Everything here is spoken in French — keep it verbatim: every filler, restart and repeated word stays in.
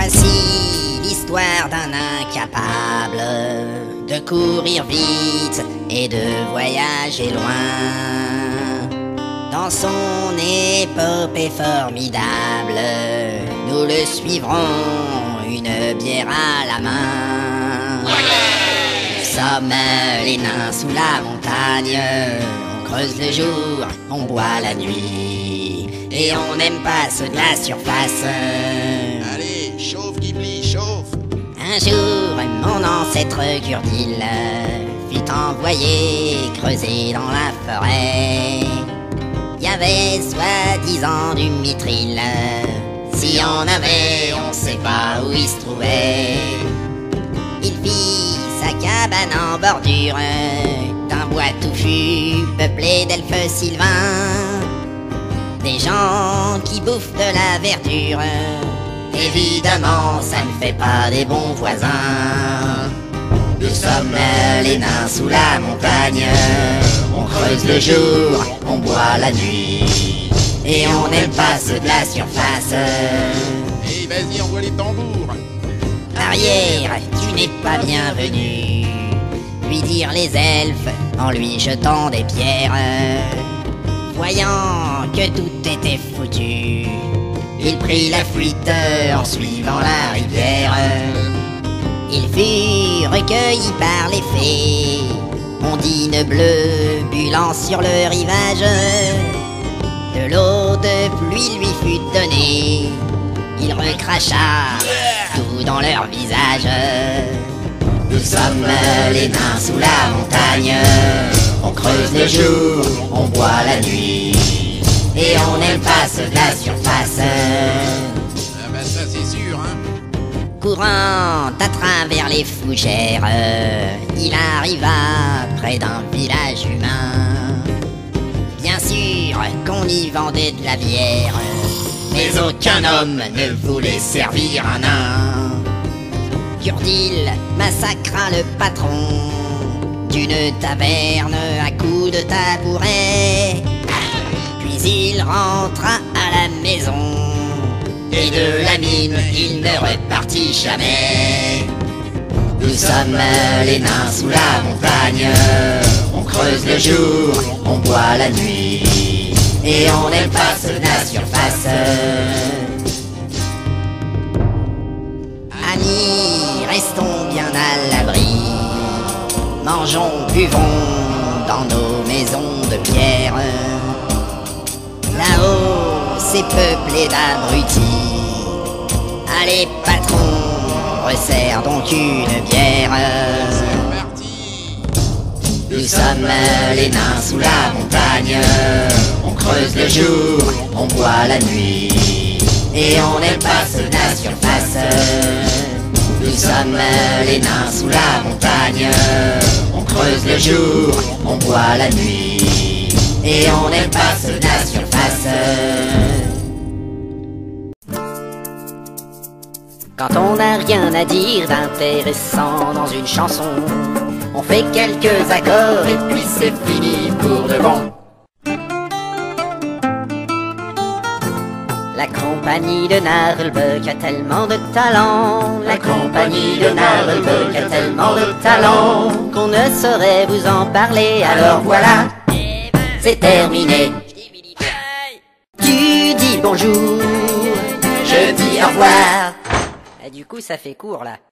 Voici l'histoire d'un incapable de courir vite et de voyager loin. Dans son épopée formidable, nous le suivrons, une bière à la main. Nous sommes les nains sous la montagne, on creuse le jour, on boit la nuit, et on n'aime pas ceux de la surface. Allez, chauffe Ghibli, chauffe. Un jour, mon ancêtre Gurdil fut envoyé creuser dans la forêt. Il y avait soi-disant du mithril, si on avait, on sait pas où il se trouvait. Il fit sa cabane en bordure d'un bois touffu peuplé d'elfes sylvains, des gens qui bouffent de la verdure. Évidemment, ça ne fait pas des bons voisins. Nous sommes les nains sous la montagne, on creuse le jour, on boit la nuit, et on n'aime pas ceux de la surface. Et vas-y, envoie les tambours. Arrière, tu n'es pas bienvenu, lui dirent les elfes en lui jetant des pierres. Voyant que tout était foutu, il prit la fuite en suivant la rivière. Il fut recueilli par les fées, ondines bleues bulant sur le rivage. De l'eau de pluie lui fut donnée, il recracha tout dans leur visage. Nous sommes les nains sous la montagne, on creuse le jour, on boit la nuit, et on n'aime pas ceux de la surface. Ah bah ça c'est sûr, hein. Courant à travers les fougères, il arriva près d'un village humain. Bien sûr qu'on y vendait de la bière, mais aucun homme ne voulait servir un nain. Gurdil massacra le patron d'une taverne à coups de tabouret. Puis il rentra à la maison, et de la mine il ne repartit jamais. Nous sommes les nains sous la montagne, on creuse le jour, on boit la nuit, et on n'aime pas ceux de la surface. Amis, restons bien à l'abri, mangeons, buvons dans nos maisons de pierre. Là-haut, c'est peuplé d'abrutis. Allez, patron, resserre donc une bière. C'est parti. Nous sommes les nains sous la montagne, on creuse le jour, on boit la nuit, et on n'aime pas ceux de la surface. Nous sommes les nains sous la montagne, on creuse le jour, on boit la nuit, et on n'aime pas ceux de la surface. Quand on n'a rien à dire d'intéressant dans une chanson, on fait quelques accords et puis c'est fini pour de bon. La compagnie de Narlbuck a tellement de talent, la compagnie de Narlbuck a tellement de talent qu'on ne saurait vous en parler, alors voilà, c'est terminé. Tu dis bonjour, je dis au revoir. Et du coup ça fait court là.